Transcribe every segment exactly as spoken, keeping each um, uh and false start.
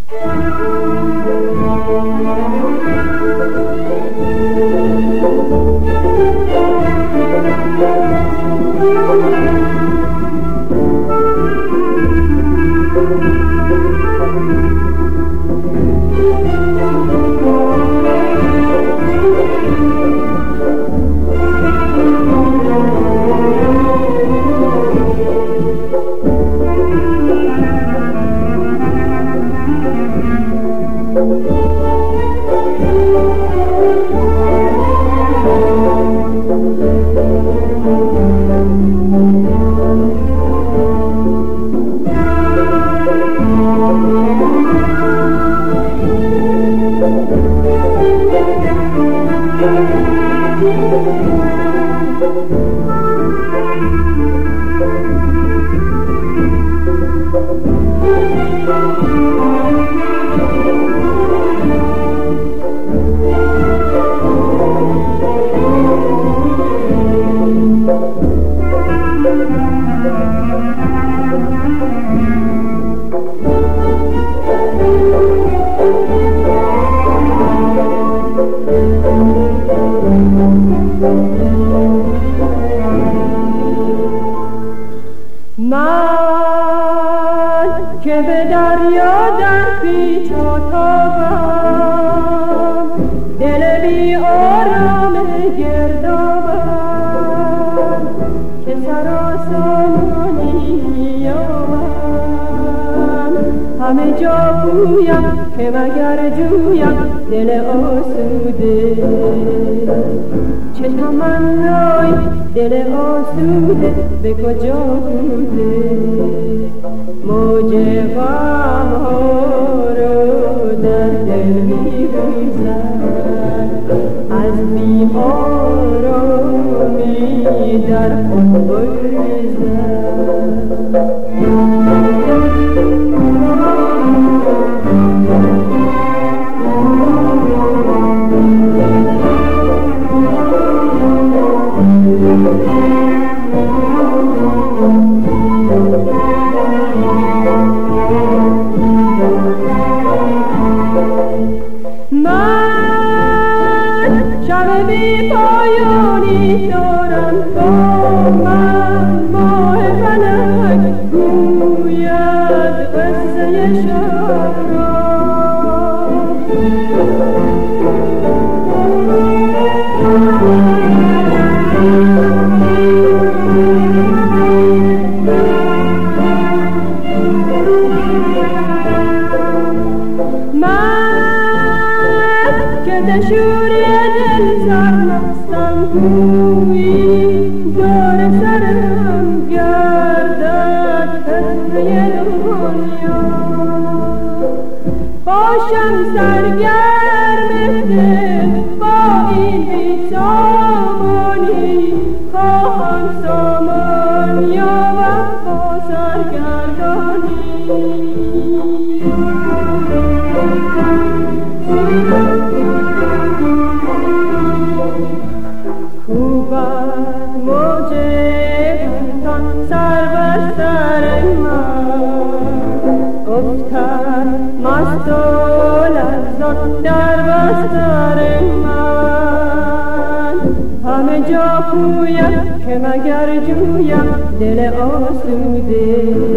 من که به دریا در پیچ و تابم، دل بی آرام گردابم، که سراسامانی میابم، همه جا گویم که مگر جویم دل آسوده. چه تمنای دل آسوده به کجا بوده؟ موج غم ها رو در دل می‌ریزد، از بی آرامی در خود بگریزد. من شب بی پایانی دارم با من، ماه فلک گوید قصه شب را. که دشوری دل سرمستم گویی دور سرم گردد فتنه دنیا. باشم سرگرم دل با این بی سامانی، خواهم سامان یابم با سرگردانی. کوبد موج غمتان سر بر سر من، افتد مست و لرزان در بستر من. همه جا پویم که مگر جویم دل آسوده.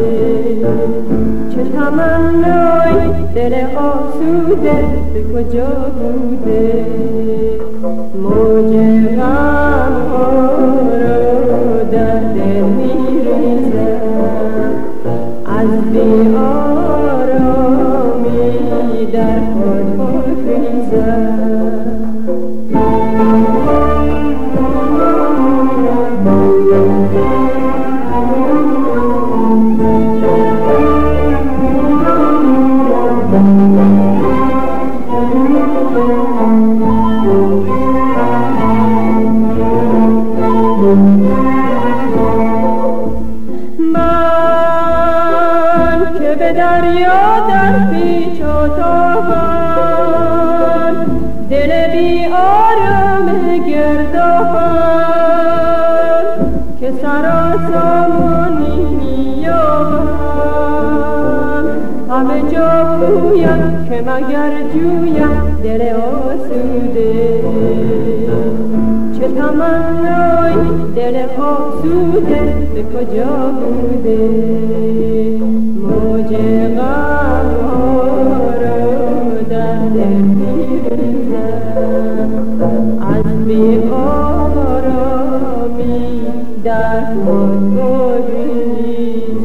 چه تمنای دل آسوده به کجا بوده؟ موج غم ها رو در دل می‌ریزد، از بی آرامی در خود بگریزد. من که به دریا در پیچ و تابم، دل بی آرام گردابم، که سراسامانی میابم، همه جا گویم که مگر جویم دل آسوده چه تمنای دل آسوده به کجا بوده موج غم ها رو در دل می‌ریزم از بی آرامی در خود گریزم